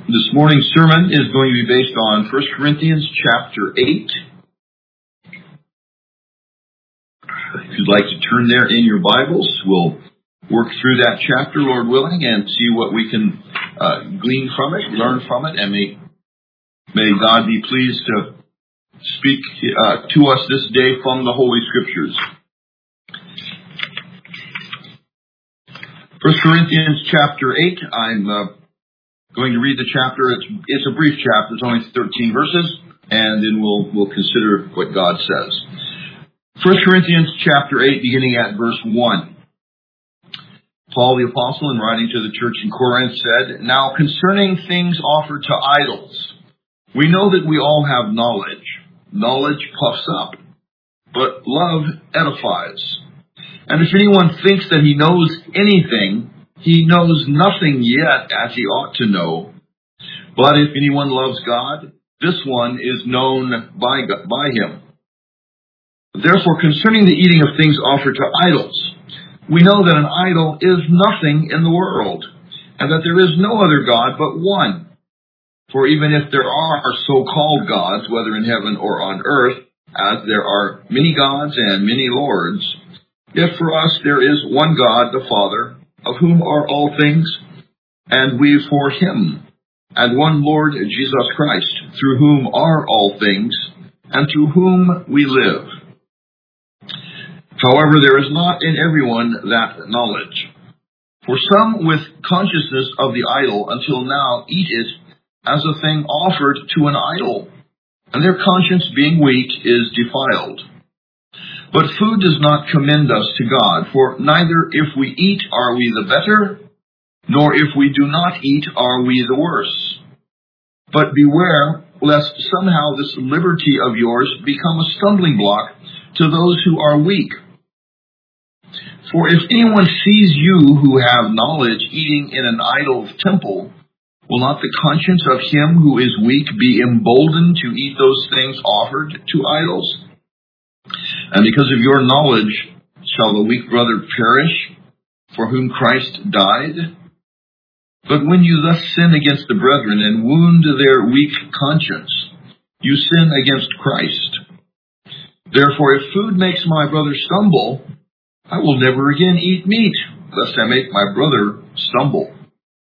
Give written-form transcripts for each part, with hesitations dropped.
This morning's sermon is going to be based on 1 Corinthians chapter 8. If you'd like to turn there in your Bibles, we'll work through that chapter, Lord willing, and see what we can glean from it, learn from it, and may God be pleased to speak to us this day from the Holy Scriptures. 1 Corinthians chapter 8, I'm going to read the chapter. It's a brief chapter. It's only 13 verses, and then we'll consider what God says. 1 Corinthians chapter 8, beginning at verse 1. Paul the Apostle, in writing to the church in Corinth, said, "Now concerning things offered to idols, we know that we all have knowledge. Knowledge puffs up, but love edifies. And if anyone thinks that he knows anything, he knows nothing yet as he ought to know. But if anyone loves God, this one is known by him. Therefore, concerning the eating of things offered to idols, we know that an idol is nothing in the world, and that there is no other God but one. For even if there are so-called gods, whether in heaven or on earth, as there are many gods and many lords, yet for us there is one God, the Father, of whom are all things, and we for him, and one Lord Jesus Christ, through whom are all things, and through whom we live. However, there is not in everyone that knowledge. For some with consciousness of the idol until now eat it as a thing offered to an idol, and their conscience being weak is defiled. But food does not commend us to God, for neither if we eat are we the better, nor if we do not eat are we the worse. But beware, lest somehow this liberty of yours become a stumbling block to those who are weak. For if anyone sees you who have knowledge eating in an idol's temple, will not the conscience of him who is weak be emboldened to eat those things offered to idols? And because of your knowledge shall the weak brother perish, for whom Christ died? But when you thus sin against the brethren and wound their weak conscience, you sin against Christ. Therefore, if food makes my brother stumble, I will never again eat meat, lest I make my brother stumble."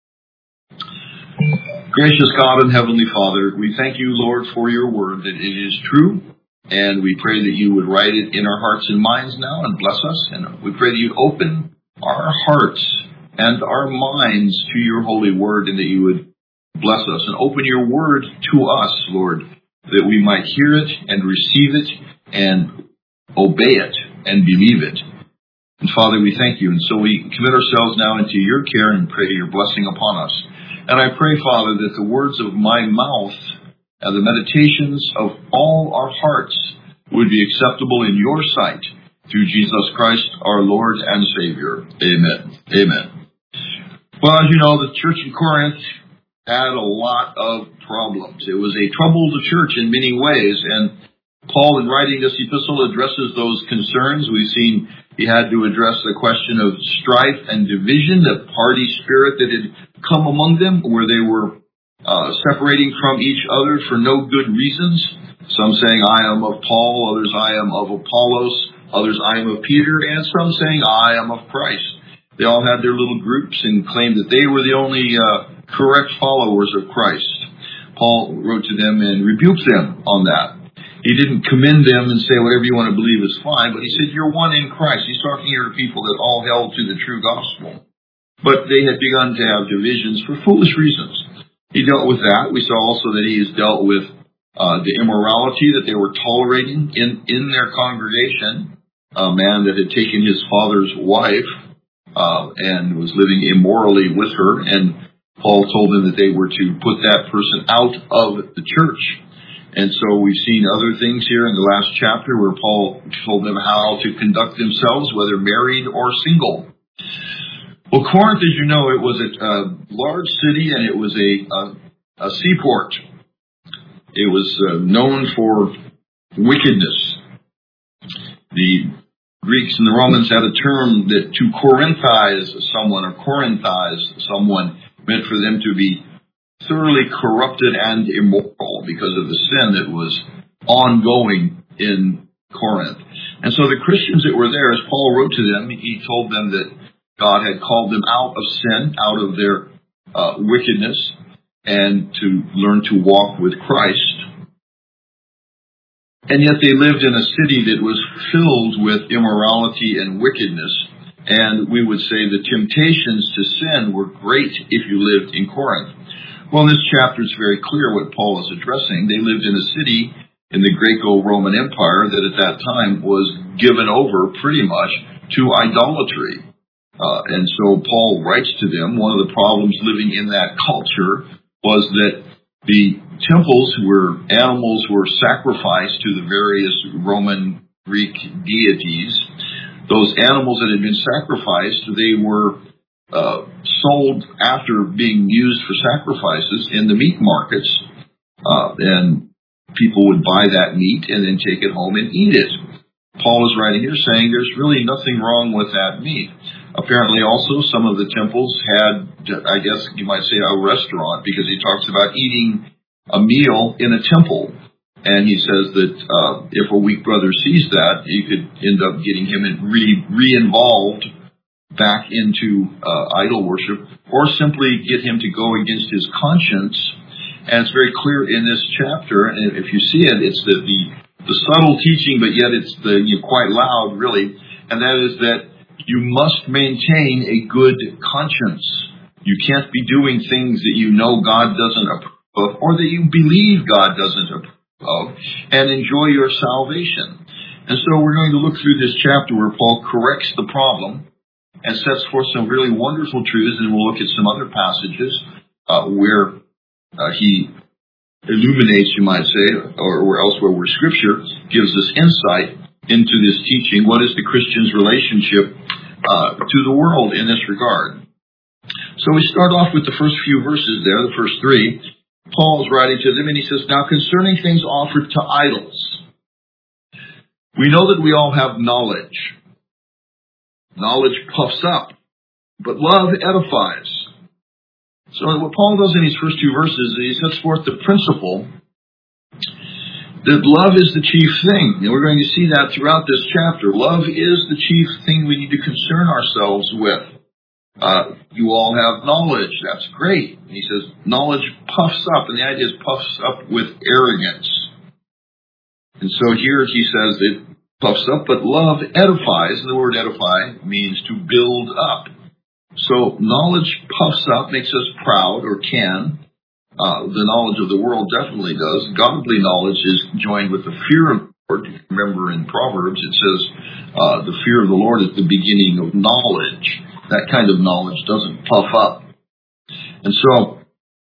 Gracious God and Heavenly Father, we thank you, Lord, for your word, that it is true. And we pray that you would write it in our hearts and minds now and bless us. And we pray that you'd open our hearts and our minds to your holy word, and that you would bless us and open your word to us, Lord, that we might hear it and receive it and obey it and believe it. And Father, we thank you. And so we commit ourselves now into your care and pray your blessing upon us. And I pray, Father, that the words of my mouth and the meditations of all our hearts would be acceptable in your sight, through Jesus Christ, our Lord and Savior. Amen. Amen. Well, as you know, the church in Corinth had a lot of problems. It was a troubled church in many ways, and Paul, in writing this epistle, addresses those concerns. We've seen he had to address the question of strife and division, the party spirit that had come among them, where they were separating from each other for no good reasons. Some saying, "I am of Paul," others, "I am of Apollos," others, "I am of Peter," and some saying, "I am of Christ." They all had their little groups and claimed that they were the only correct followers of Christ. Paul wrote to them and rebuked them on that. He didn't commend them and say whatever you want to believe is fine, but he said, you're one in Christ. He's talking here to people that all held to the true gospel. But they had begun to have divisions for foolish reasons. He dealt with that. We saw also that he has dealt with the immorality that they were tolerating in their congregation. A man that had taken his father's wife and was living immorally with her. And Paul told them that they were to put that person out of the church. And so we've seen other things here in the last chapter where Paul told them how to conduct themselves, whether married or single. Well, Corinth, as you know, it was a large city, and it was a seaport. It was known for wickedness. The Greeks and the Romans had a term that to Corinthize someone, or Corinthize someone, meant for them to be thoroughly corrupted and immoral because of the sin that was ongoing in Corinth. And so the Christians that were there, as Paul wrote to them, he told them that God had called them out of sin, out of their wickedness, and to learn to walk with Christ. And yet they lived in a city that was filled with immorality and wickedness. And we would say the temptations to sin were great if you lived in Corinth. Well, in this chapter, it's very clear what Paul is addressing. They lived in a city in the Greco-Roman Empire that at that time was given over pretty much to idolatry. And so Paul writes to them, one of the problems living in that culture was that the temples where animals were sacrificed to the various Roman, Greek deities. Those animals that had been sacrificed, they were sold after being used for sacrifices in the meat markets. And people would buy that meat and then take it home and eat it. Paul is writing here saying there's really nothing wrong with that meat. Apparently also some of the temples had, I guess you might say, a restaurant, because he talks about eating a meal in a temple. And he says that if a weak brother sees that, you could end up getting him re-involved back into idol worship, or simply get him to go against his conscience. And it's very clear in this chapter, and if you see it, it's the subtle teaching, but yet it's quite loud, really, and that is that you must maintain a good conscience. You can't be doing things that you know God doesn't approve of, or that you believe God doesn't approve of, and enjoy your salvation. And so we're going to look through this chapter where Paul corrects the problem and sets forth some really wonderful truths, and we'll look at some other passages where he illuminates, you might say, or elsewhere where Scripture gives us insight into this teaching. What is the Christian's relationship to the world in this regard? So we start off with the first few verses there, the first three. Paul is writing to them, and he says, "Now concerning things offered to idols, we know that we all have knowledge. Knowledge puffs up, but love edifies." So what Paul does in these first two verses, he sets forth the principle that love is the chief thing. And we're going to see that throughout this chapter. Love is the chief thing we need to concern ourselves with. You all have knowledge. That's great. And he says, knowledge puffs up, and the idea is puffs up with arrogance. And so here he says it puffs up, but love edifies. And the word edify means to build up. So knowledge puffs up, makes us proud, or can. The knowledge of the world definitely does. Godly knowledge is joined with the fear of the Lord. Remember in Proverbs it says the fear of the Lord is the beginning of knowledge. That kind of knowledge doesn't puff up. And so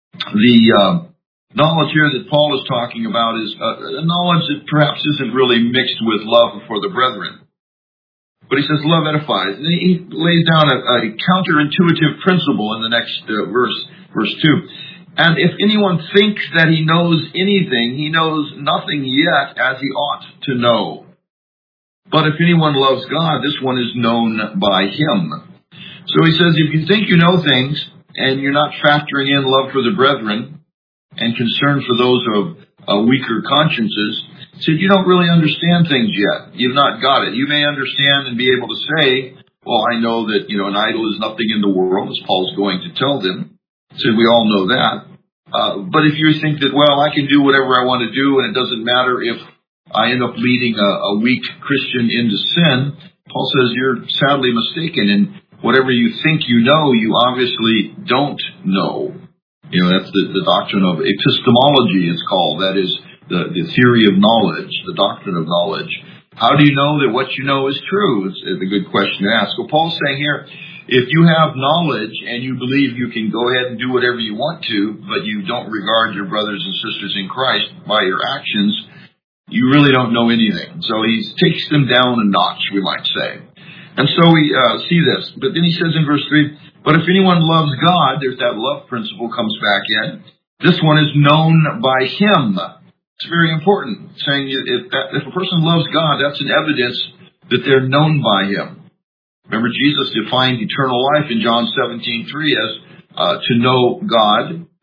the knowledge here that Paul is talking about is a knowledge that perhaps isn't really mixed with love for the brethren. But he says love edifies. And he lays down a counterintuitive principle in the next verse 2. "And if anyone thinks that he knows anything, he knows nothing yet as he ought to know. But if anyone loves God, this one is known by him." So he says if you think you know things and you're not factoring in love for the brethren and concern for those of weaker consciences, he said you don't really understand things yet. You've not got it. You may understand and be able to say, well, I know that an idol is nothing in the world, as Paul's going to tell them. So we all know that. But if you think that, well, I can do whatever I want to do and it doesn't matter if I end up leading a weak Christian into sin, Paul says you're sadly mistaken. And whatever you think you know, you obviously don't know. That's the doctrine of epistemology, it's called. That is the theory of knowledge, the doctrine of knowledge. How do you know that what you know is true? It's a good question to ask. So Paul's saying here, if you have knowledge and you believe you can go ahead and do whatever you want to, but you don't regard your brothers and sisters in Christ by your actions, you really don't know anything. So he takes them down a notch, we might say. And so we see this. But then he says in verse 3, "But if anyone loves God," there's that love principle comes back in, "this one is known by him." It's very important, saying if a person loves God, that's an evidence that they're known by him. Remember, Jesus defined eternal life in John 17:3 as to know God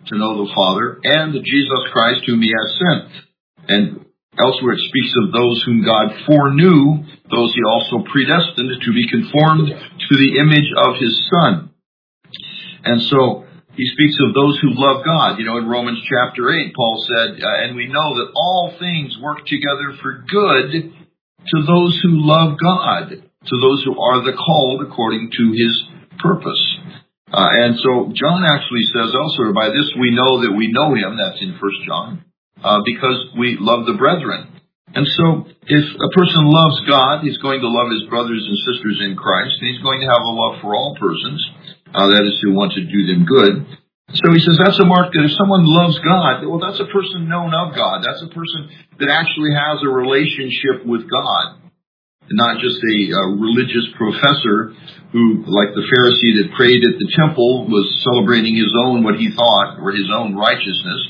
to know the Father, and the Jesus Christ whom he has sent. And elsewhere it speaks of those whom God foreknew, those he also predestined to be conformed to the image of his Son. And so he speaks of those who love God. You know, in Romans chapter 8, Paul said, and we know that all things work together for good to those who love God, to those who are the called according to his purpose. And so John actually says elsewhere, by this we know that we know him, that's in 1 John, because we love the brethren. And so if a person loves God, he's going to love his brothers and sisters in Christ, and he's going to have a love for all persons, that is, who want to do them good. So he says that's a mark that if someone loves God, well, that's a person known of God. That's a person that actually has a relationship with God. Not just a religious professor who, like the Pharisee that prayed at the temple, was celebrating his own, what he thought, or his own righteousness.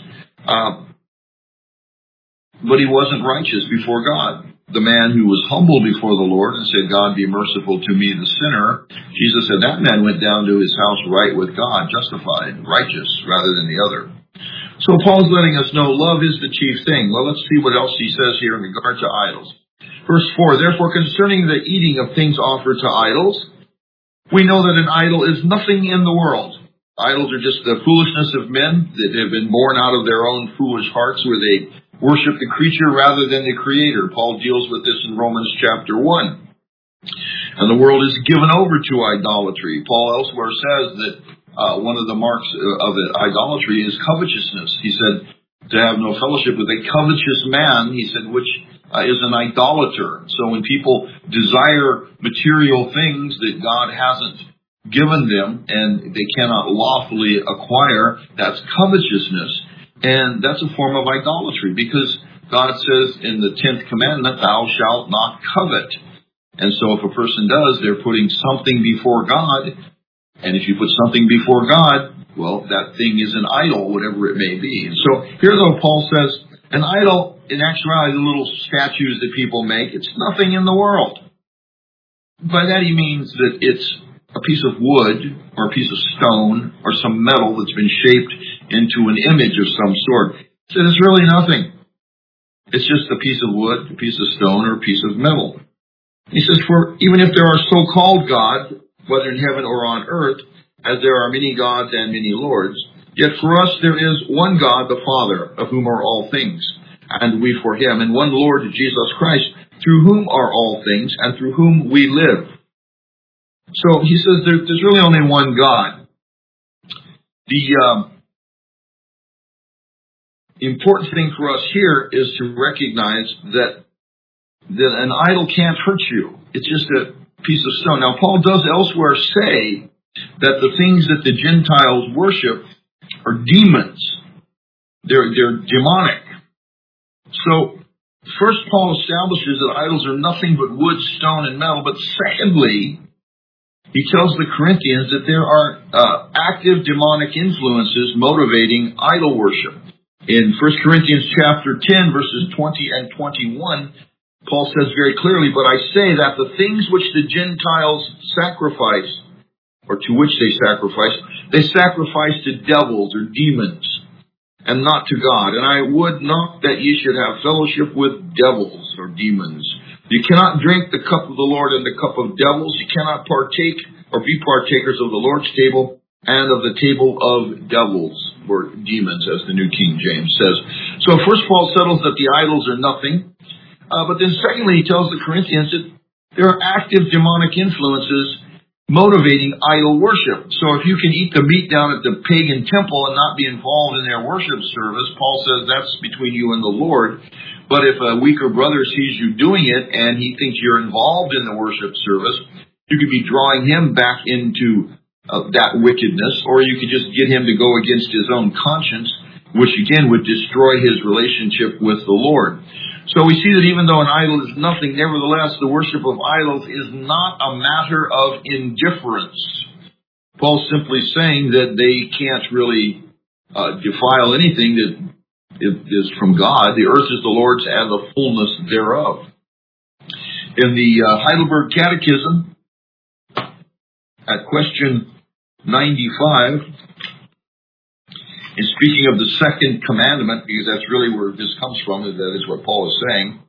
But he wasn't righteous before God. The man who was humble before the Lord and said, God, be merciful to me, the sinner, Jesus said that man went down to his house right with God, justified, righteous, rather than the other. So Paul's letting us know love is the chief thing. Well, let's see what else he says here in regard to idols. Verse 4, therefore, concerning the eating of things offered to idols, we know that an idol is nothing in the world. Idols are just the foolishness of men that have been born out of their own foolish hearts, where they worship the creature rather than the Creator. Paul deals with this in Romans chapter 1. And the world is given over to idolatry. Paul elsewhere says that one of the marks of idolatry is covetousness. He said to have no fellowship with a covetous man, he said, which is an idolater. So when people desire material things that God hasn't given them and they cannot lawfully acquire, that's covetousness. And that's a form of idolatry, because God says in the 10th commandment, thou shalt not covet. And so if a person does, they're putting something before God. And if you put something before God, well, that thing is an idol, whatever it may be. And so here, though, Paul says, an idol, in actuality, the little statues that people make, it's nothing in the world. By that he means that it's a piece of wood or a piece of stone or some metal that's been shaped into an image of some sort. So it's really nothing. It's just a piece of wood, a piece of stone, or a piece of metal. He says, for even if there are so-called gods, whether in heaven or on earth, as there are many gods and many lords, yet for us there is one God, the Father, of whom are all things, and we for him, and one Lord, Jesus Christ, through whom are all things, and through whom we live. So he says there's really only one God. The important thing for us here is to recognize that an idol can't hurt you. It's just a piece of stone. Now, Paul does elsewhere say that the things that the Gentiles worship are demons. They're demonic. So, first, Paul establishes that idols are nothing but wood, stone, and metal. But secondly, he tells the Corinthians that there are active demonic influences motivating idol worship. In 1 Corinthians chapter 10, verses 20 and 21, Paul says very clearly, but I say that the things which the Gentiles sacrifice, or to which they sacrifice to devils or demons, and not to God. And I would not that ye should have fellowship with devils or demons. You cannot drink the cup of the Lord and the cup of devils. You cannot partake or be partakers of the Lord's table and of the table of devils, or demons, as the New King James says. So first Paul settles that the idols are nothing. But then secondly, he tells the Corinthians that there are active demonic influences motivating idol worship. So if you can eat the meat down at the pagan temple and not be involved in their worship service, Paul says that's between you and the Lord. But if a weaker brother sees you doing it and he thinks you're involved in the worship service, you could be drawing him back into that wickedness, or you could just get him to go against his own conscience, which again would destroy his relationship with the Lord. So we see that even though an idol is nothing, nevertheless, the worship of idols is not a matter of indifference. Paul's simply saying that they can't really defile anything that is from God. The earth is the Lord's and the fullness thereof. In the Heidelberg Catechism, at question 95, And speaking of the second commandment, because that's really where this comes from, that is what Paul is saying,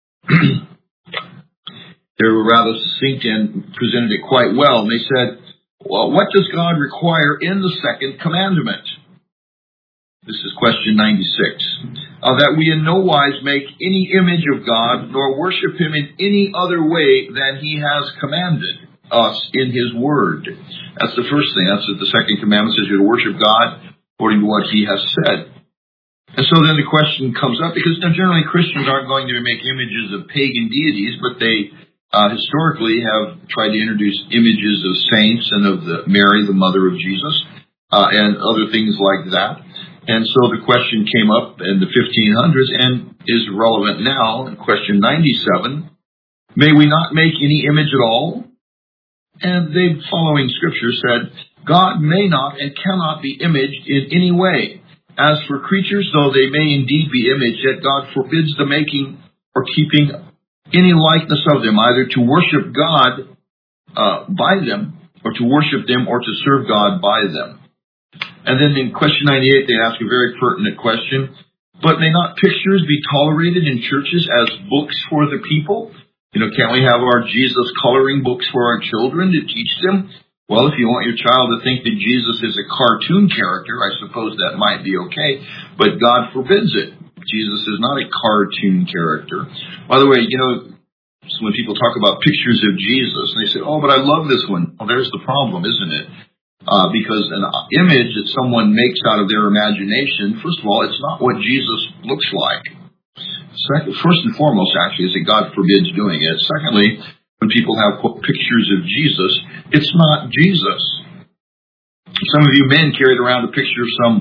they were rather succinct and presented it quite well. And they said, well, what does God require in the second commandment? This is question 96. That we in no wise make any image of God, nor worship him in any other way than he has commanded us in his word. That's the first thing. That's what the second commandment says, you're to worship God according to what he has said. And so then the question comes up, because generally Christians aren't going to make images of pagan deities, but they historically have tried to introduce images of saints and of Mary, the mother of Jesus, and other things like that. And so the question came up in the 1500s and is relevant now in question 97. May we not make any image at all? And the following scripture said, God may not and cannot be imaged in any way. As for creatures, though they may indeed be imaged, yet God forbids the making or keeping any likeness of them, either to worship God by them, or to worship them, or to serve God by them. And then in question 98, they ask a very pertinent question. But may not pictures be tolerated in churches as books for the people? Can't we have our Jesus coloring books for our children to teach them? Well, if you want your child to think that Jesus is a cartoon character, I suppose that might be okay. But God forbids it. Jesus is not a cartoon character. By the way, when people talk about pictures of Jesus, and they say, oh, but I love this one. Well, there's the problem, isn't it? Because an image that someone makes out of their imagination, first of all, it's not what Jesus looks like. First and foremost, actually, is that God forbids doing it. Secondly, when people have pictures of Jesus, it's not Jesus. Some of you men carried around a picture of some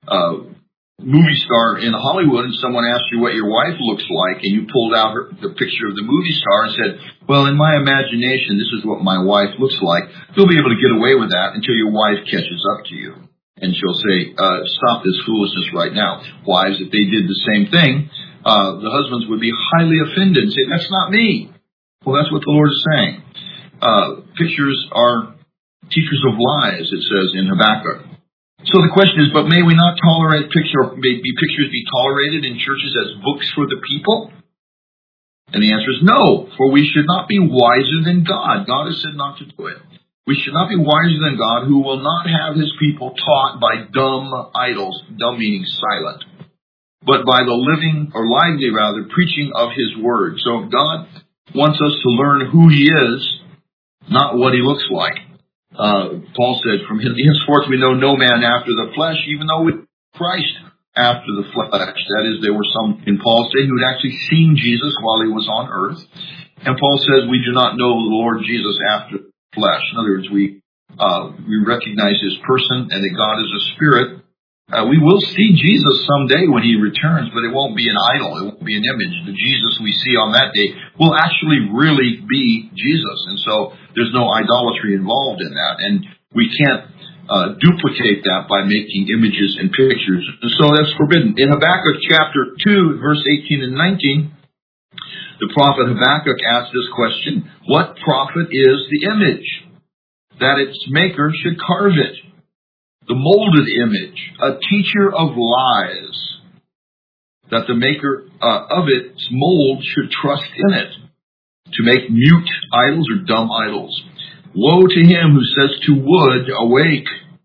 movie star in Hollywood, and someone asked you what your wife looks like, and you pulled out the picture of the movie star and said, well, in my imagination, this is what my wife looks like. You'll be able to get away with that until your wife catches up to you. And she'll say, stop this foolishness right now. Wives, if they did the same thing, the husbands would be highly offended and say, that's not me. Well, that's what the Lord is saying. Pictures are teachers of lies, it says in Habakkuk. So the question is, but may we not tolerate pictures be tolerated in churches as books for the people? And the answer is no, for we should not be wiser than God. God has said not to do it. We should not be wiser than God, who will not have his people taught by dumb idols, dumb meaning silent, but by the living, or lively rather, preaching of his word. So God wants us to learn who he is, not what he looks like. Paul said, from henceforth we know no man after the flesh, even though we Christ after the flesh. That is, there were some in Paul's day who had actually seen Jesus while he was on earth. And Paul says we do not know the Lord Jesus after the flesh. In other words, we recognize his person and that God is a spirit. We will see Jesus someday when he returns, but it won't be an idol. It won't be an image. The Jesus we see on that day will actually really be Jesus. And so there's no idolatry involved in that. And we can't duplicate that by making images and pictures. And so that's forbidden. In Habakkuk chapter 2, verse 18 and 19, the prophet Habakkuk asked this question, what profit is the image, that its maker should carve it? The molded image, a teacher of lies, that the maker of its mold should trust in it, to make mute idols or dumb idols. Woe to him who says to wood, awake,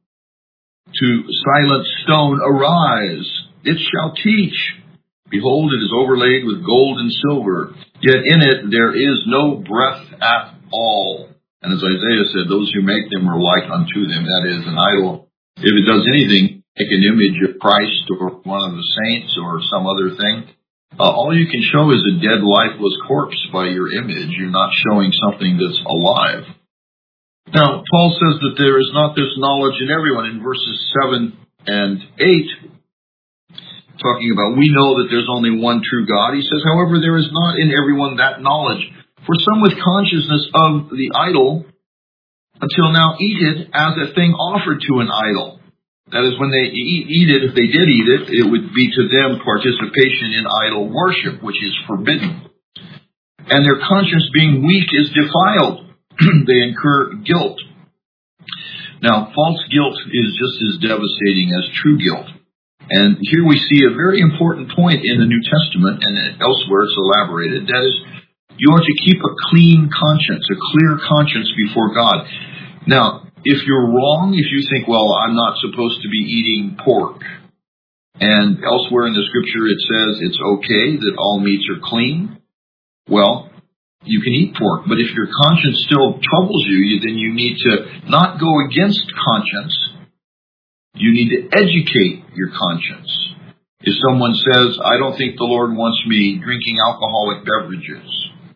to silent stone, arise. It shall teach. Behold, it is overlaid with gold and silver, yet in it there is no breath at all. And as Isaiah said, those who make them are like unto them. That is, an idol, if it does anything, make an image of Christ or one of the saints or some other thing, all you can show is a dead, lifeless corpse by your image. You're not showing something that's alive. Now, Paul says that there is not this knowledge in everyone in verses 7 and 8, talking about we know that there's only one true God. He says, however, there is not in everyone that knowledge. For some with consciousness of the idol until now eat it as a thing offered to an idol. That is, when they eat it, if they did eat it, it would be to them participation in idol worship, which is forbidden. And their conscience being weak is defiled. They incur guilt. Now, false guilt is just as devastating as true guilt. And here we see a very important point in the New Testament, and elsewhere it's elaborated. That is, you are to keep a clean conscience, a clear conscience before God. Now, if you're wrong, if you think, well, I'm not supposed to be eating pork, and elsewhere in the scripture it says it's okay that all meats are clean, well, you can eat pork. But if your conscience still troubles you, then you need to not go against conscience. You need to educate your conscience. If someone says, I don't think the Lord wants me drinking alcoholic beverages,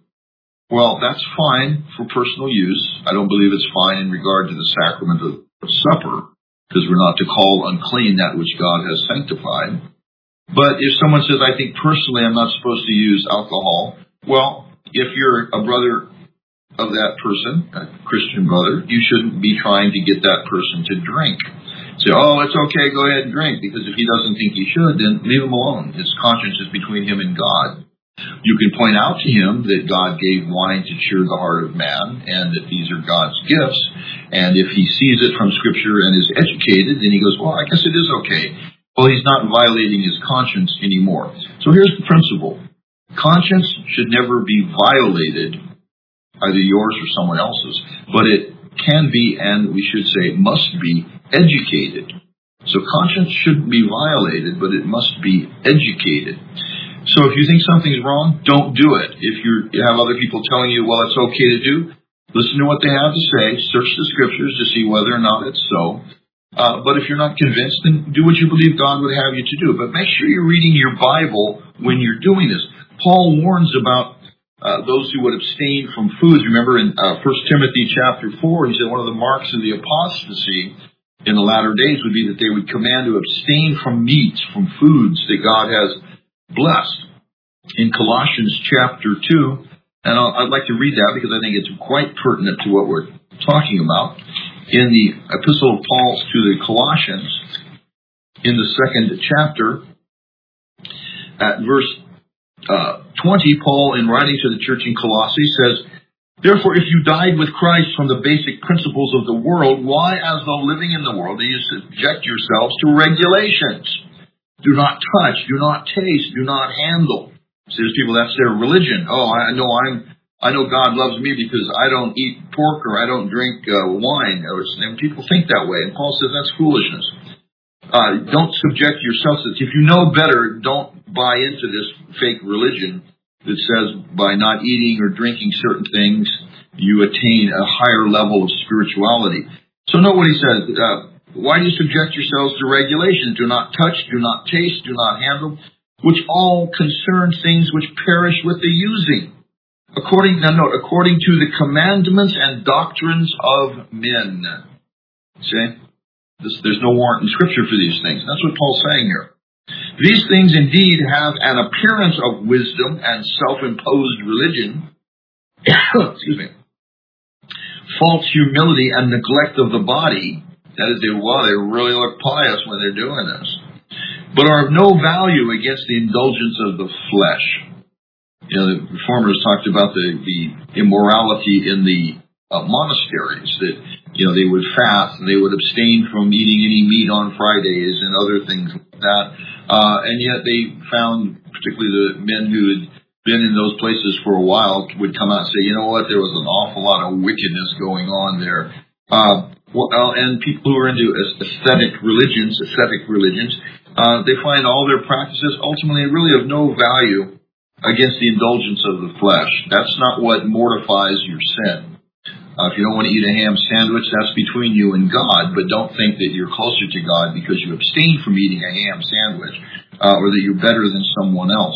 well, that's fine for personal use. I don't believe it's fine in regard to the sacrament of supper, because we're not to call unclean that which God has sanctified. But if someone says, I think personally I'm not supposed to use alcohol, well, if you're a brother of that person, a Christian brother, you shouldn't be trying to get that person to drink. Say, oh, it's okay, go ahead and drink, because if he doesn't think he should, then leave him alone. His conscience is between him and God. You can point out to him that God gave wine to cheer the heart of man, and that these are God's gifts. And if he sees it from Scripture and is educated, then he goes, well, I guess it is okay. Well, he's not violating his conscience anymore. So here's the principle. Conscience should never be violated, either yours or someone else's, but it can be, and we should say must be, educated. So conscience shouldn't be violated, but it must be educated. So if you think something's wrong, don't do it. If you have other people telling you, well, it's okay to do, listen to what they have to say, search the scriptures to see whether or not it's so. But if you're not convinced, then do what you believe God would have you to do. But make sure you're reading your Bible when you're doing this. Paul warns about those who would abstain from foods. Remember in 1 Timothy chapter 4, he said one of the marks of the apostasy in the latter days would be that they would command to abstain from meats, from foods that God has blessed. In Colossians chapter 2, and I'd like to read that because I think it's quite pertinent to what we're talking about. In the epistle of Paul to the Colossians, in the second chapter, at verse 20, Paul, in writing to the church in Colossae, says, therefore, if you died with Christ from the basic principles of the world, why, as though living in the world, do you subject yourselves to regulations? Do not touch, do not taste, do not handle. See, there's people, that's their religion. Oh, I know God loves me because I don't eat pork or I don't drink wine. And people think that way. And Paul says that's foolishness. Don't subject yourselves to this. If you know better, don't buy into this fake religion that says by not eating or drinking certain things, you attain a higher level of spirituality. So note what he says. Why do you subject yourselves to regulations? Do not touch, do not taste, do not handle, which all concern things which perish with the using, according to the commandments and doctrines of men. See? There's no warrant in Scripture for these things. That's what Paul's saying here. These things indeed have an appearance of wisdom and self-imposed religion, excuse me, false humility and neglect of the body. That is, they really look pious when they're doing this, but are of no value against the indulgence of the flesh. You know, the Reformers talked about the immorality in the monasteries, that, you know, they would fast and they would abstain from eating any meat on Fridays and other things like that. And yet they found, particularly the men who had been in those places for a while, would come out and say, you know what, there was an awful lot of wickedness going on there. And people who are into ascetic religions, they find all their practices ultimately really of no value against the indulgence of the flesh. That's not what mortifies your sin. If you don't want to eat a ham sandwich, that's between you and God, but don't think that you're closer to God because you abstain from eating a ham sandwich, or that you're better than someone else.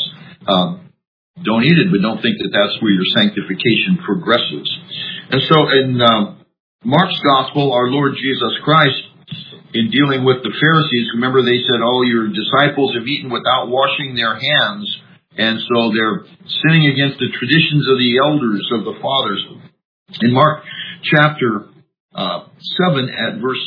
Don't eat it, but don't think that that's where your sanctification progresses. And so in Mark's Gospel, our Lord Jesus Christ, in dealing with the Pharisees, remember they said, oh, your disciples have eaten without washing their hands, and so they're sinning against the traditions of the elders, of the fathers. In Mark chapter 7 at verse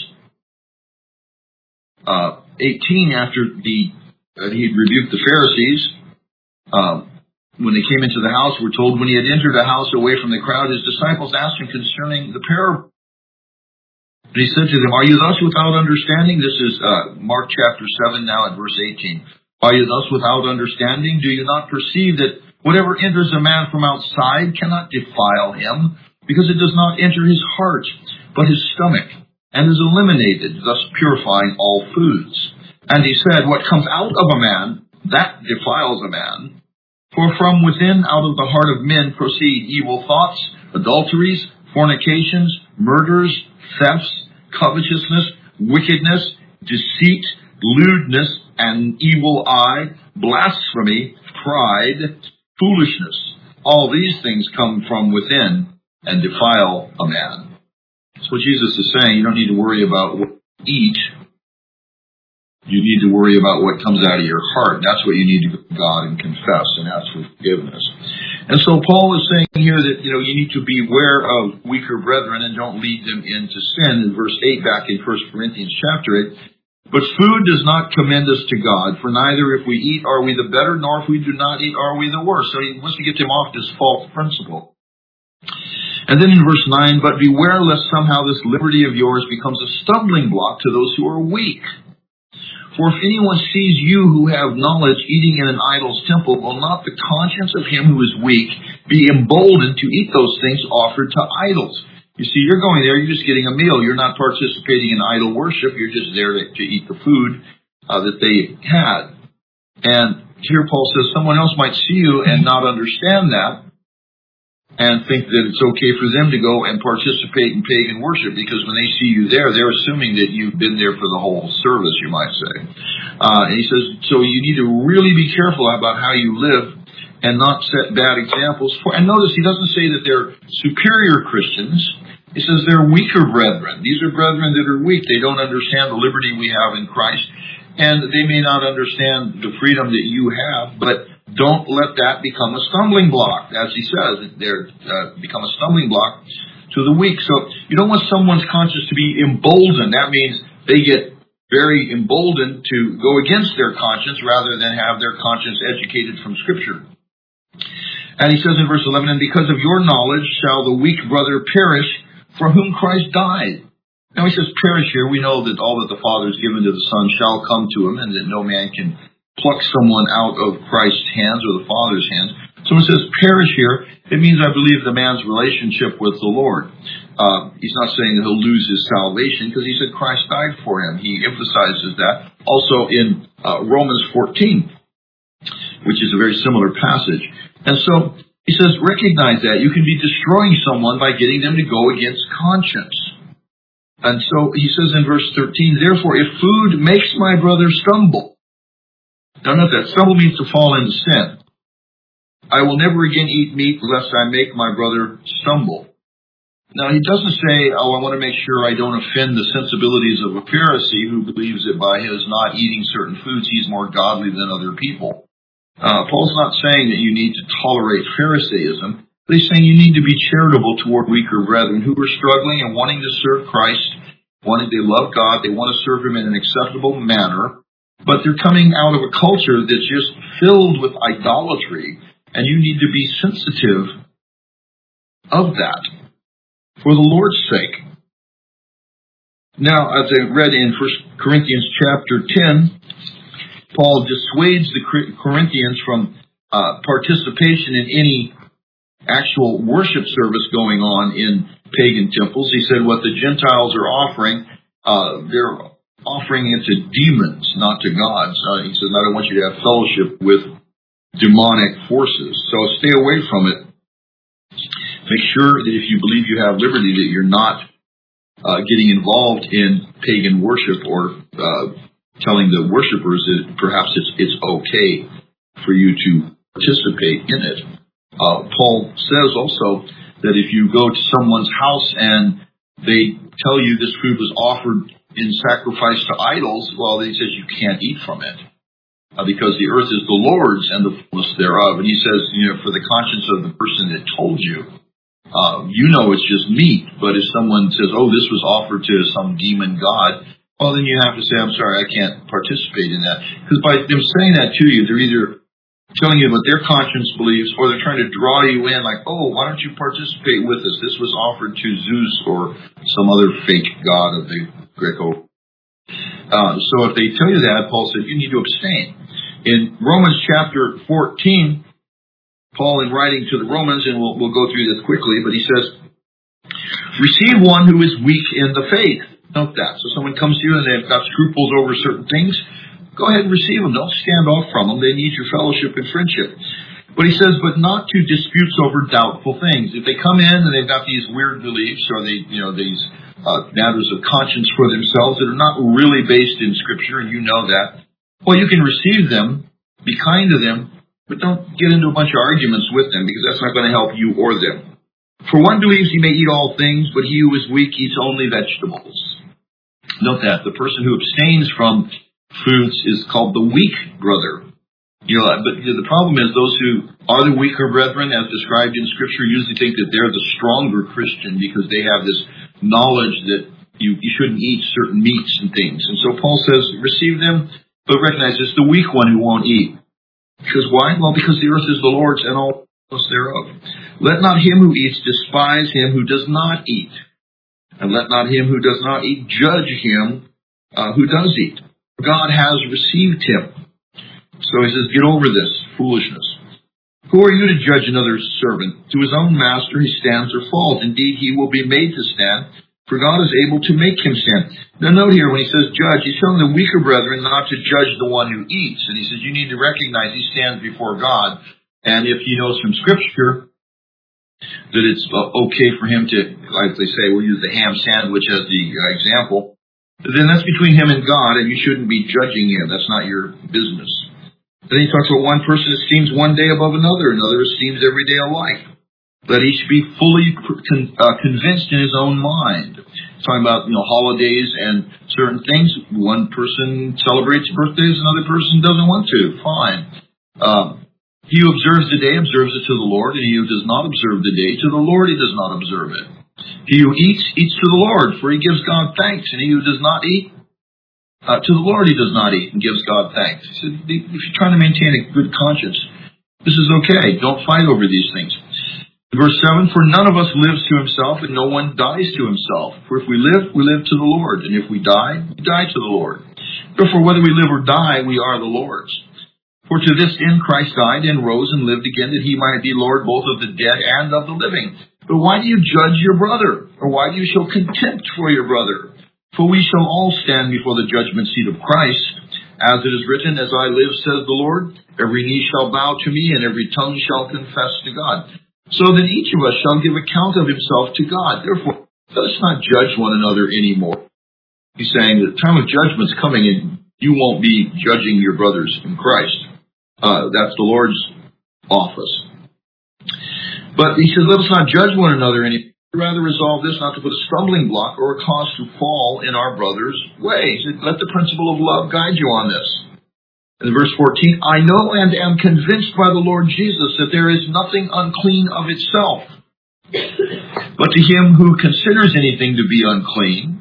18, after he had rebuked the Pharisees, when they came into the house, we're told when he had entered a house away from the crowd, his disciples asked him concerning the parable. And he said to them, are you thus without understanding? This is Mark chapter 7 now at verse 18. Are you thus without understanding? Do you not perceive that whatever enters a man from outside cannot defile him, because it does not enter his heart, but his stomach, and is eliminated, thus purifying all foods? And he said, what comes out of a man, that defiles a man. For from within, out of the heart of men, proceed evil thoughts, adulteries, fornications, murders, thefts, covetousness, wickedness, deceit, lewdness, an evil eye, blasphemy, pride, foolishness. All these things come from within and defile a man. That's what Jesus is saying. You don't need to worry about what you eat. You need to worry about what comes out of your heart. That's what you need to go to God and confess and ask for forgiveness. And so Paul is saying here that, you need to beware of weaker brethren and don't lead them into sin. In verse 8 back in 1 Corinthians chapter 8, but food does not commend us to God, for neither if we eat are we the better, nor if we do not eat are we the worse. So he wants to get them off this false principle. And then in verse 9, but beware lest somehow this liberty of yours becomes a stumbling block to those who are weak. For if anyone sees you who have knowledge eating in an idol's temple, will not the conscience of him who is weak be emboldened to eat those things offered to idols? You see, you're going there, you're just getting a meal. You're not participating in idol worship. You're just there to eat the food that they had. And here Paul says someone else might see you and not understand that, and think that it's okay for them to go and participate in pagan worship, because when they see you there, they're assuming that you've been there for the whole service, you might say. And he says, so you need to really be careful about how you live and not set bad examples. And notice he doesn't say that they're superior Christians. He says they're weaker brethren. These are brethren that are weak. They don't understand the liberty we have in Christ, and they may not understand the freedom that you have, but don't let that become a stumbling block. As he says, they're become a stumbling block to the weak. So you don't want someone's conscience to be emboldened. That means they get very emboldened to go against their conscience rather than have their conscience educated from Scripture. And he says in verse 11, and because of your knowledge shall the weak brother perish for whom Christ died. Now he says perish here. We know that all that the Father has given to the Son shall come to him, and that no man can pluck someone out of Christ's hands or the Father's hands. So when it says perish here, it means, I believe, the man's relationship with the Lord. He's not saying that he'll lose his salvation, because he said Christ died for him. He emphasizes that also in Romans 14, which is a very similar passage. And so he says, recognize that. You can be destroying someone by getting them to go against conscience. And so he says in verse 13, therefore, if food makes my brother stumble, now note that stumble means to fall into sin. I will never again eat meat lest I make my brother stumble. Now he doesn't say, I want to make sure I don't offend the sensibilities of a Pharisee who believes that by his not eating certain foods he's more godly than other people. Paul's not saying that you need to tolerate Pharisaism, but he's saying you need to be charitable toward weaker brethren who are struggling and wanting to serve Christ, they love God, they want to serve Him in an acceptable manner, but they're coming out of a culture that's just filled with idolatry, and you need to be sensitive of that for the Lord's sake. Now, as I read in 1 Corinthians chapter 10, Paul dissuades the Corinthians from participation in any actual worship service going on in pagan temples. He said what the Gentiles are offering, they're offering it to demons, not to God. So he says, I don't want you to have fellowship with demonic forces. So stay away from it. Make sure that if you believe you have liberty, that you're not getting involved in pagan worship or telling the worshipers that perhaps it's okay for you to participate in it. Paul says also that if you go to someone's house and they tell you this food was offered in sacrifice to idols, well, he says you can't eat from it because the earth is the Lord's and the fullness thereof. And he says, for the conscience of the person that told you, it's just meat. But if someone says, oh, this was offered to some demon god, well, then you have to say, I'm sorry, I can't participate in that. Because by them saying that to you, they're either telling you what their conscience believes, or they're trying to draw you in like, oh, why don't you participate with us? This was offered to Zeus or some other fake god of the Greco. So if they tell you that, Paul said, you need to abstain. In Romans chapter 14, Paul, in writing to the Romans, and we'll go through this quickly, but he says, receive one who is weak in the faith. Note that. So someone comes to you and they've got scruples over certain things, go ahead and receive them. Don't stand off from them. They need your fellowship and friendship. But he says, but not to disputes over doubtful things. If they come in and they've got these weird beliefs or these matters of conscience for themselves that are not really based in Scripture, and you know that, well, you can receive them, be kind to them, but don't get into a bunch of arguments with them, because that's not going to help you or them. For one believes he may eat all things, but he who is weak eats only vegetables. Note that. The person who abstains from foods is called the weak brother. But the problem is those who are the weaker brethren, as described in Scripture, usually think that they're the stronger Christian because they have this knowledge that you shouldn't eat certain meats and things. And so Paul says, receive them, but recognize it's the weak one who won't eat. Because why? Well, because the earth is the Lord's and all thereof. Let not him who eats despise him who does not eat. And let not him who does not eat judge him who does eat. God has received him. So he says, get over this foolishness. Who are you to judge another's servant? To his own master he stands or falls. Indeed, he will be made to stand, for God is able to make him stand. Now note here, when he says judge, he's telling the weaker brethren not to judge the one who eats. And he says, you need to recognize he stands before God. And if he knows from Scripture that it's okay for him to, like they say, we'll use the ham sandwich as the example, then that's between him and God, and you shouldn't be judging him. That's not your business. Then he talks about one person esteems one day above another esteems every day alike. That he should be fully convinced in his own mind. Talking about holidays and certain things. One person celebrates birthdays, another person doesn't want to. Fine. He who observes the day observes it to the Lord, and he who does not observe the day, to the Lord he does not observe it. He who eats to the Lord, for he gives God thanks, and he who does not eat, to the Lord he does not eat and gives God thanks. He said, if you're trying to maintain a good conscience, this is okay. Don't fight over these things. Verse 7, for none of us lives to himself, and no one dies to himself. For if we live to the Lord, and if we die to the Lord. Therefore, whether we live or die, we are the Lord's. For to this end Christ died and rose and lived again, that he might be Lord both of the dead and of the living. But why do you judge your brother? Or why do you show contempt for your brother? For we shall all stand before the judgment seat of Christ. As it is written, as I live, says the Lord, every knee shall bow to me, and every tongue shall confess to God. So then each of us shall give account of himself to God. Therefore, let us not judge one another anymore. He's saying the time of judgment's coming, and you won't be judging your brothers in Christ. That's the Lord's office. But he says, let us not judge one another anymore. Rather resolve this, not to put a stumbling block or a cause to fall in our brother's way. He said, let the principle of love guide you on this. In verse 14, I know and am convinced by the Lord Jesus that there is nothing unclean of itself. But to him who considers anything to be unclean,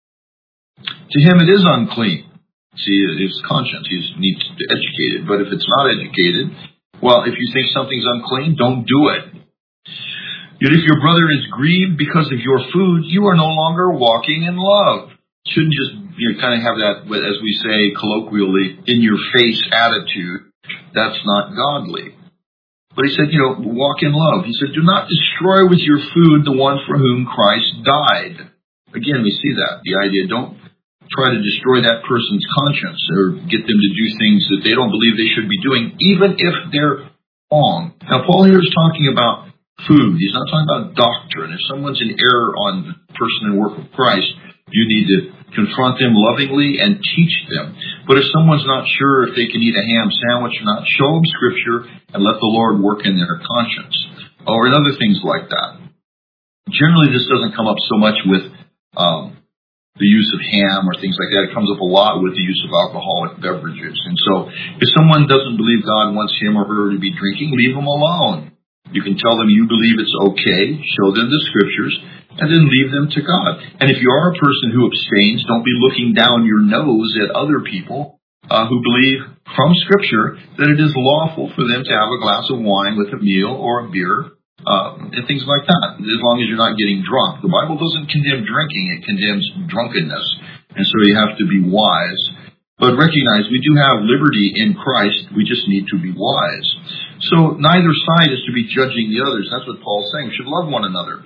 to him it is unclean. See, his conscience, he needs to be educated. But if it's not educated, well, if you think something's unclean, don't do it. Yet if your brother is grieved because of your food, you are no longer walking in love. Shouldn't just kind of have that, as we say colloquially, in-your-face attitude. That's not godly. But he said, walk in love. He said, do not destroy with your food the one for whom Christ died. Again, we see that. The idea, don't try to destroy that person's conscience or get them to do things that they don't believe they should be doing, even if they're wrong. Now, Paul here is talking about food. He's not talking about doctrine. If someone's in error on the person and work of Christ, you need to confront them lovingly and teach them. But if someone's not sure if they can eat a ham sandwich or not, show them Scripture and let the Lord work in their conscience. Or in other things like that. Generally, this doesn't come up so much with the use of ham or things like that. It comes up a lot with the use of alcoholic beverages. And so if someone doesn't believe God wants him or her to be drinking, leave them alone. You can tell them you believe it's okay, show them the Scriptures, and then leave them to God. And if you are a person who abstains, don't be looking down your nose at other people who believe from Scripture that it is lawful for them to have a glass of wine with a meal or a beer, and things like that, as long as you're not getting drunk. The Bible doesn't condemn drinking, it condemns drunkenness. And so you have to be wise. But recognize we do have liberty in Christ, we just need to be wise. So neither side is to be judging the others. That's what Paul's saying. We should love one another.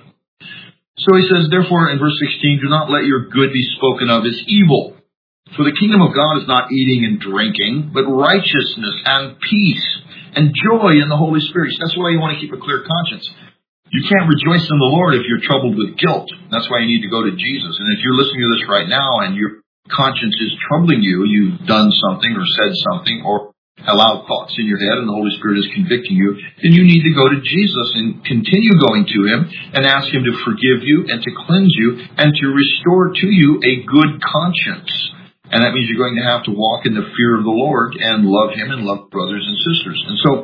So he says, therefore, in verse 16, do not let your good be spoken of as evil. For the kingdom of God is not eating and drinking, but righteousness and peace and joy in the Holy Spirit. That's why you want to keep a clear conscience. You can't rejoice in the Lord if you're troubled with guilt. That's why you need to go to Jesus. And if you're listening to this right now and your conscience is troubling you, you've done something or said something or allowed thoughts in your head and the Holy Spirit is convicting you, then you need to go to Jesus and continue going to Him and ask Him to forgive you and to cleanse you and to restore to you a good conscience. And that means you're going to have to walk in the fear of the Lord and love Him and love brothers and sisters. And so,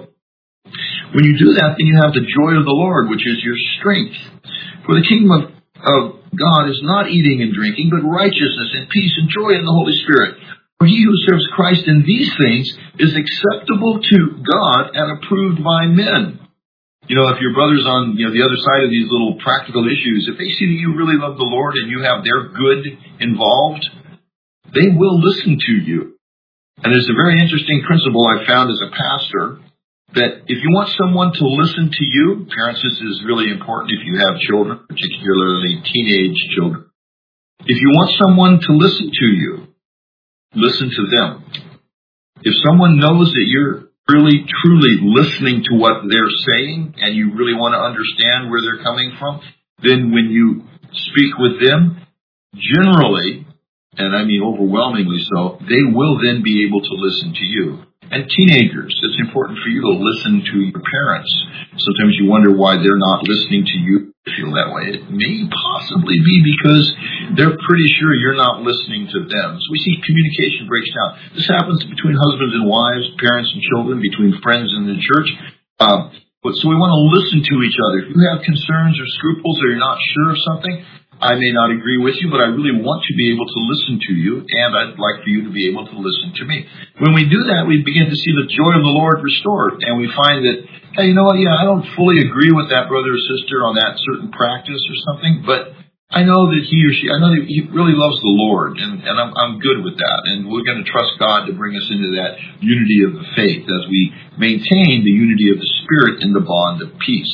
when you do that, then you have the joy of the Lord, which is your strength. For the kingdom of God is not eating and drinking, but righteousness and peace and joy in the Holy Spirit. For he who serves Christ in these things is acceptable to God and approved by men. You know, if your brother's on the other side of these little practical issues, if they see that you really love the Lord and you have their good involved, they will listen to you. And there's a very interesting principle I found as a pastor, that if you want someone to listen to you, parents, this is really important if you have children, particularly teenage children. If you want someone to listen to you, listen to them. If someone knows that you're really, truly listening to what they're saying and you really want to understand where they're coming from, then when you speak with them, generally, and I mean overwhelmingly so, they will then be able to listen to you. And teenagers, it's important for you to listen to your parents. Sometimes you wonder why they're not listening to you. Feel that way. It may possibly be because they're pretty sure you're not listening to them. So we see communication breaks down. This happens between husbands and wives, parents and children, between friends in the church. So we want to listen to each other. If you have concerns or scruples or you're not sure of something, I may not agree with you, but I really want to be able to listen to you, and I'd like for you to be able to listen to me. When we do that, we begin to see the joy of the Lord restored, and we find that, hey, you know what, I don't fully agree with that brother or sister on that certain practice or something, but I know that he or she, I know that he really loves the Lord, and I'm good with that, and we're going to trust God to bring us into that unity of the faith as we maintain the unity of the Spirit in the bond of peace.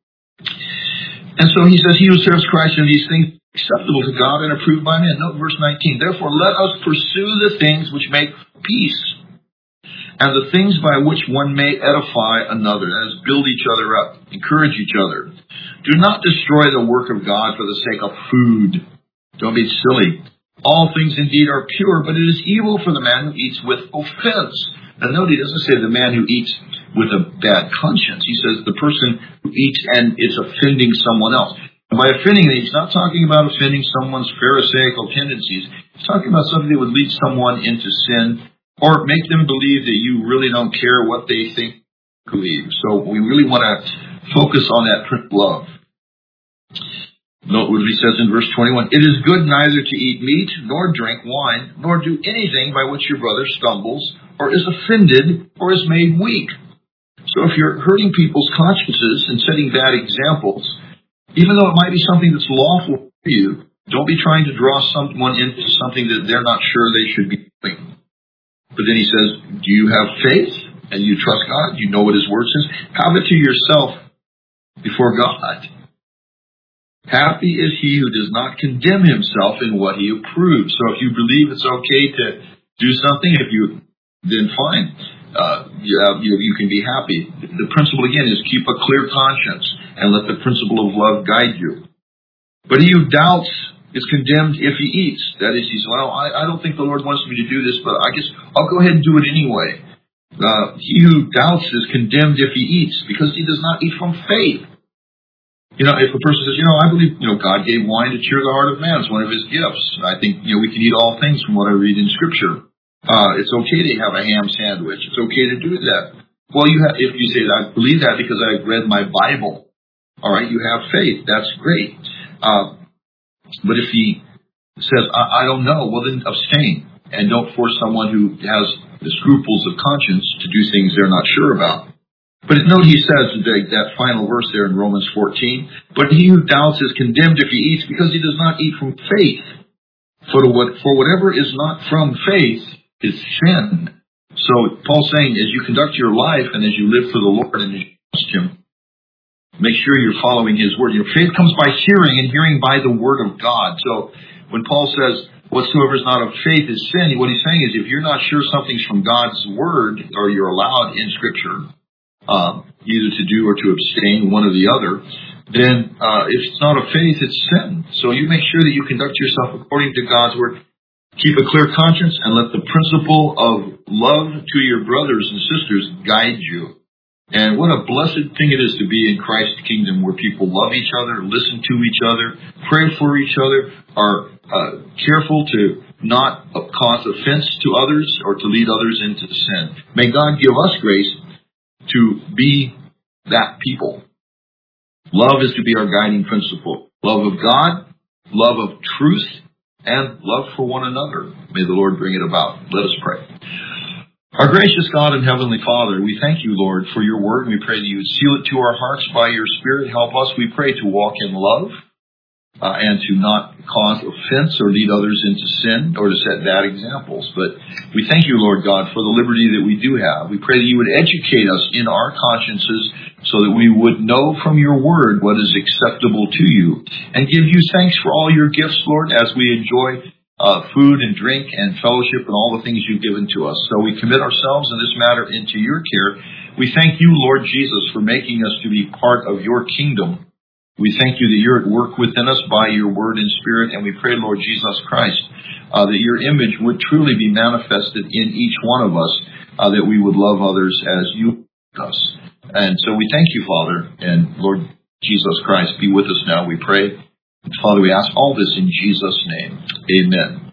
And so he says, he who serves Christ in these things acceptable to God and approved by men. Note verse 19. Therefore, let us pursue the things which make peace, and the things by which one may edify another. That is, build each other up, encourage each other. Do not destroy the work of God for the sake of food. Don't be silly. All things indeed are pure, but it is evil for the man who eats with offense. Now note, he doesn't say the man who eats with a bad conscience. He says the person who eats and is offending someone else. And by offending, he's not talking about offending someone's pharisaical tendencies. He's talking about something that would lead someone into sin or make them believe that you really don't care what they think believe. So we really want to focus on that principle of. Note what he says in verse 21. It is good neither to eat meat, nor drink wine, nor do anything by which your brother stumbles, or is offended, or is made weak. So if you're hurting people's consciences and setting bad examples, even though it might be something that's lawful for you, don't be trying to draw someone into something that they're not sure they should be doing. But then he says, do you have faith and you trust God? You know what His Word says? Have it to yourself before God. Happy is he who does not condemn himself in what he approves. So if you believe it's okay to do something, then fine. You can be happy. The principle, again, is keep a clear conscience and let the principle of love guide you. But he who doubts is condemned if he eats. That is, he says, well, I don't think the Lord wants me to do this, but I guess I'll go ahead and do it anyway. He who doubts is condemned if he eats, because he does not eat from faith. If a person says, I believe, God gave wine to cheer the heart of man. It's one of His gifts. I think, we can eat all things from what I read in Scripture. It's okay to have a ham sandwich. It's okay to do that. Well, if you say that, I believe that because I've read my Bible. All right, you have faith. That's great. But if he says, I don't know, well, then abstain and don't force someone who has the scruples of conscience to do things they're not sure about. But note he says that final verse there in Romans 14, but he who doubts is condemned if he eats because he does not eat from faith. For whatever is not from faith is sin. So Paul's saying as you conduct your life and as you live for the Lord and as you trust Him, make sure you're following His word. Your faith comes by hearing and hearing by the word of God. So when Paul says whatsoever is not of faith is sin, what he's saying is if you're not sure something's from God's word or you're allowed in Scripture, either to do or to abstain, one or the other, then if it's not of faith, it's sin. So you make sure that you conduct yourself according to God's word. Keep a clear conscience and let the principle of love to your brothers and sisters guide you. And what a blessed thing it is to be in Christ's kingdom where people love each other, listen to each other, pray for each other, are careful to not cause offense to others or to lead others into sin. May God give us grace to be that people. Love is to be our guiding principle. Love of God, love of truth, and love for one another. May the Lord bring it about. Let us pray. Our gracious God and Heavenly Father, we thank you, Lord, for your word. We pray that you would seal it to our hearts by your Spirit. Help us, we pray, to walk in love and to not cause offense or lead others into sin or to set bad examples. But we thank you, Lord God, for the liberty that we do have. We pray that you would educate us in our consciences so that we would know from your word what is acceptable to you and give you thanks for all your gifts, Lord, as we enjoy food and drink and fellowship and all the things you've given to us. So we commit ourselves in this matter into your care. We thank you, Lord Jesus, for making us to be part of your kingdom. We thank you that you're at work within us by your word and spirit, and we pray, Lord Jesus Christ, that your image would truly be manifested in each one of us, that we would love others as you love us. And so we thank you, Father, and Lord Jesus Christ, be with us now, we pray. And Father, we ask all this in Jesus' name. Amen.